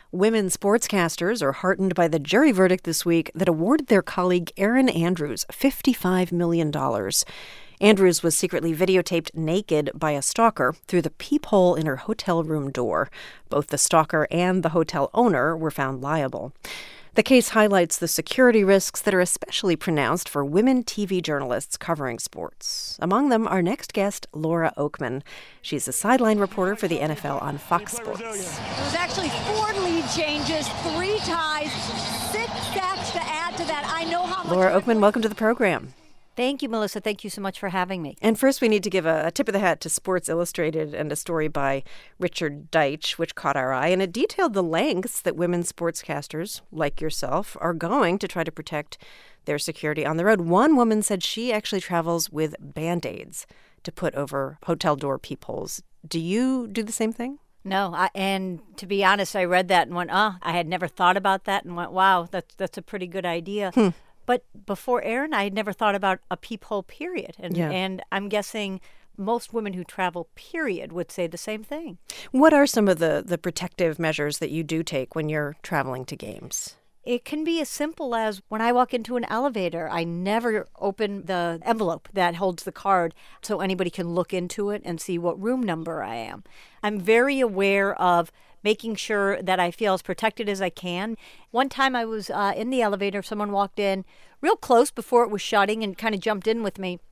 Women sportscasters are heartened by the jury verdict this week that awarded their colleague Erin Andrews $55 million. Andrews was secretly videotaped naked by a stalker through the peephole in her hotel room door. Both the stalker and the hotel owner were found liable. The case highlights the security risks that are especially pronounced for women TV journalists covering sports. Among them, our next guest, Laura Okmin. She's a sideline reporter for the NFL on Fox Sports. There was actually 4 lead changes, 3 ties, 6 sacks to add to that. I know how much... Laura Okmin, welcome to the program. Thank you, Melissa. Thank you so much for having me. And first, we need to give a tip of the hat to Sports Illustrated and a story by Richard Deitch, which caught our eye. And it detailed the lengths that women sportscasters, like yourself, are going to try to protect their security on the road. One woman said she actually travels with Band-Aids to put over hotel door peepholes. Do you do the same thing? No, and to be honest, I read that and went, I had never thought about that, and went, wow, that's a pretty good idea. But before Erin, I had never thought about a peephole, period. And I'm guessing most women who travel, period, would say the same thing. What are some of the protective measures that you do take when you're traveling to games? It can be as simple as when I walk into an elevator, I never open the envelope that holds the card so anybody can look into it and see what room number I am. I'm very aware of making sure that I feel as protected as I can. One time I was in the elevator, someone walked in real close before it was shutting and kind of jumped in with me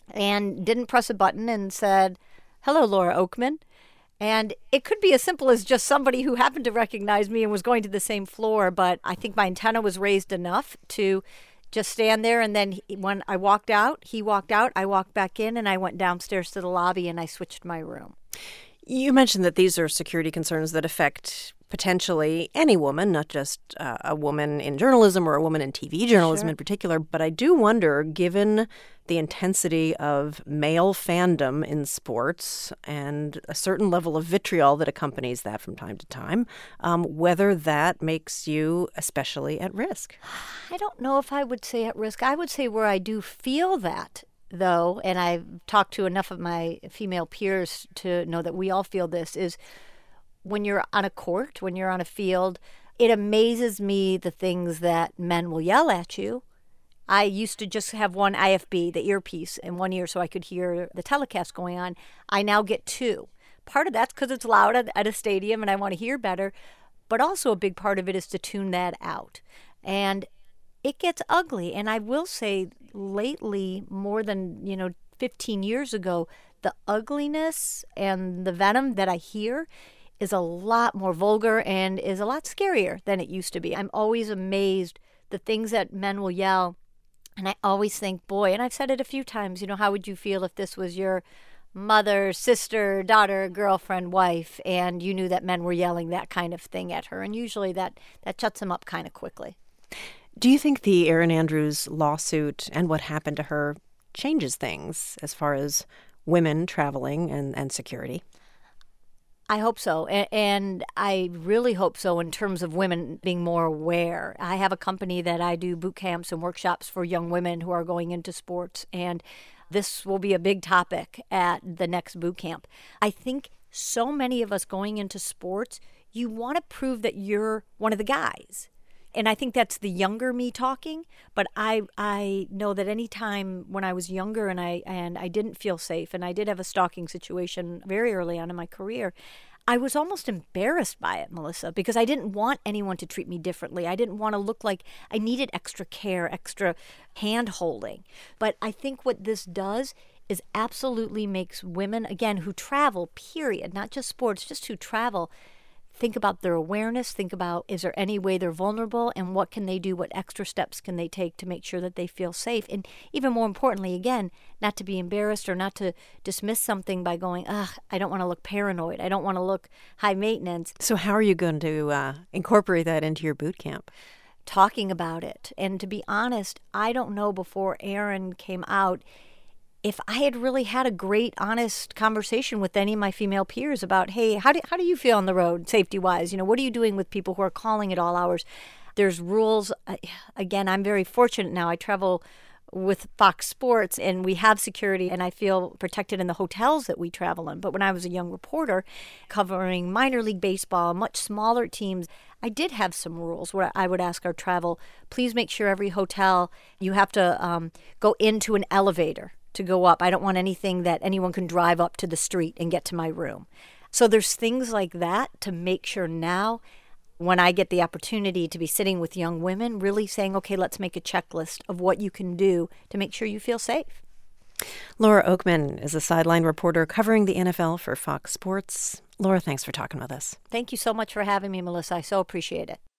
and didn't press a button and said, "Hello, Laura Okmin." And it could be as simple as just somebody who happened to recognize me and was going to the same floor, but I think my antenna was raised enough to just stand there. And then when I walked out, he walked out, I walked back in, and I went downstairs to the lobby and I switched my room. You mentioned that these are security concerns that affect potentially any woman, not just a woman in journalism or a woman in TV journalism in particular. But I do wonder, given the intensity of male fandom in sports and a certain level of vitriol that accompanies that from time to time, whether that makes you especially at risk. I don't know if I would say at risk. I would say where I do feel that, though, and I've talked to enough of my female peers to know that we all feel this, is when you're on a court, when you're on a field, it amazes me the things that men will yell at you. I used to just have one IFB, the earpiece, in one ear so I could hear the telecast going on. I now get 2. Part of that's because it's loud at a stadium and I want to hear better, but also a big part of it is to tune that out. And it gets ugly. And I will say lately, more than 15 years ago, the ugliness and the venom that I hear is a lot more vulgar and is a lot scarier than it used to be. I'm always amazed the things that men will yell. And I always think, boy, and I've said it a few times, how would you feel if this was your mother, sister, daughter, girlfriend, wife, and you knew that men were yelling that kind of thing at her? And usually that shuts them up kind of quickly. Do you think the Erin Andrews lawsuit and what happened to her changes things as far as women traveling and security? I hope so. And I really hope so in terms of women being more aware. I have a company that I do boot camps and workshops for young women who are going into sports. And this will be a big topic at the next boot camp. I think so many of us going into sports, you want to prove that you're one of the guys. And I think that's the younger me talking, but I know that any time when I was younger and I didn't feel safe, and I did have a stalking situation very early on in my career, I was almost embarrassed by it, Melissa, because I didn't want anyone to treat me differently. I didn't want to look like I needed extra care, extra hand-holding. But I think what this does is absolutely makes women, again, who travel, period, not just sports, just who travel, think about their awareness, think about, is there any way they're vulnerable, and what can they do, what extra steps can they take to make sure that they feel safe? And even more importantly, again, not to be embarrassed or not to dismiss something by going, I don't want to look paranoid. I don't want to look high maintenance. So how are you going to incorporate that into your boot camp? Talking about it. And to be honest, I don't know before Erin came out if I had really had a great, honest conversation with any of my female peers about, hey, how do you feel on the road, safety-wise? What are you doing with people who are calling at all hours? There's rules. Again, I'm very fortunate now. I travel with Fox Sports, and we have security, and I feel protected in the hotels that we travel in. But when I was a young reporter covering minor league baseball, much smaller teams, I did have some rules where I would ask our travel, please make sure every hotel, you have to go into an elevator to go up. I don't want anything that anyone can drive up to the street and get to my room. So there's things like that to make sure now, when I get the opportunity to be sitting with young women, really saying, okay, let's make a checklist of what you can do to make sure you feel safe. Laura Okmin is a sideline reporter covering the NFL for Fox Sports. Laura, thanks for talking with us. Thank you so much for having me, Melissa. I so appreciate it.